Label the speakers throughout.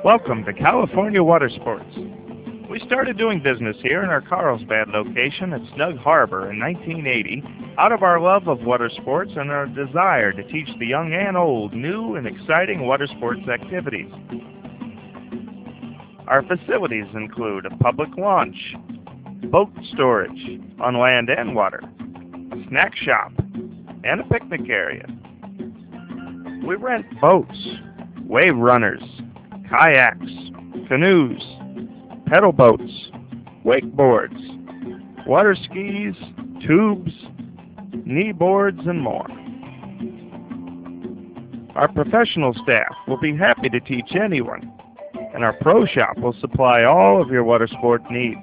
Speaker 1: Welcome to California Water Sports. We started doing business here in our Carlsbad location at Snug Harbor in 1980 out of our love of water sports and our desire to teach the young and old new and exciting water sports activities. Our facilities include a public launch, boat storage on land and water, a snack shop, and a picnic area. We rent boats, wave runners, kayaks, canoes, pedal boats, wakeboards, water skis, tubes, knee boards, and more. Our professional staff will be happy to teach anyone, and our pro shop will supply all of your water sport needs.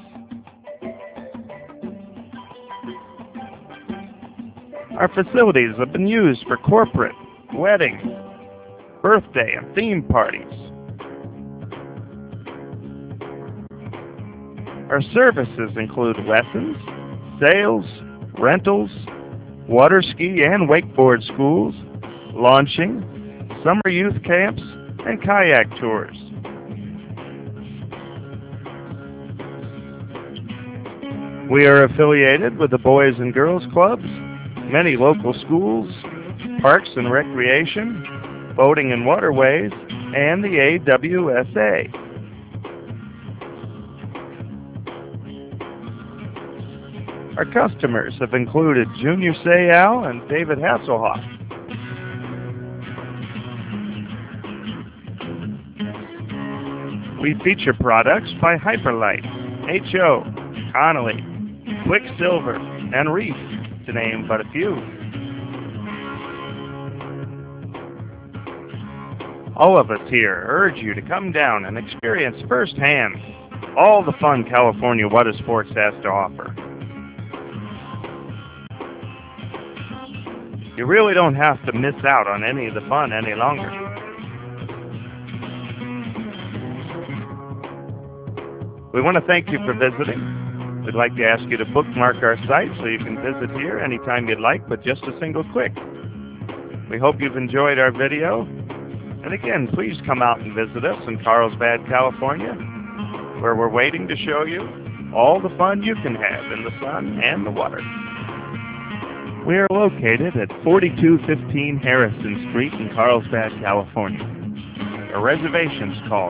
Speaker 1: Our facilities have been used for corporate, wedding, birthday, and theme parties. Our services include lessons, sales, rentals, water ski and wakeboard schools, launching, summer youth camps, and kayak tours. We are affiliated with the Boys and Girls Clubs, many local schools, parks and recreation, boating and waterways, and the AWSA. Our customers have included Junior Seau and David Hasselhoff. We feature products by Hyperlite, HO, Connolly, Quicksilver, and Reef, to name but a few. All of us here urge you to come down and experience firsthand all the fun California water sports has to offer. You really don't have to miss out on any of the fun any longer. We want to thank you for visiting. We'd like to ask you to bookmark our site so you can visit here anytime you'd like with just a single click. We hope you've enjoyed our video. And again, please come out and visit us in Carlsbad, California, where we're waiting to show you all the fun you can have in the sun and the water. We are located at 4215 Harrison Street in Carlsbad, California. For reservations, call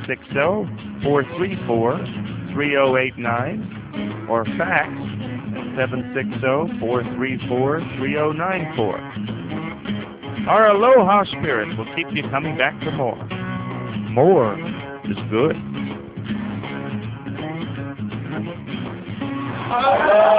Speaker 1: 760-434-3089 or fax at 760-434-3094. Our Aloha spirit will keep you coming back for more. More is good.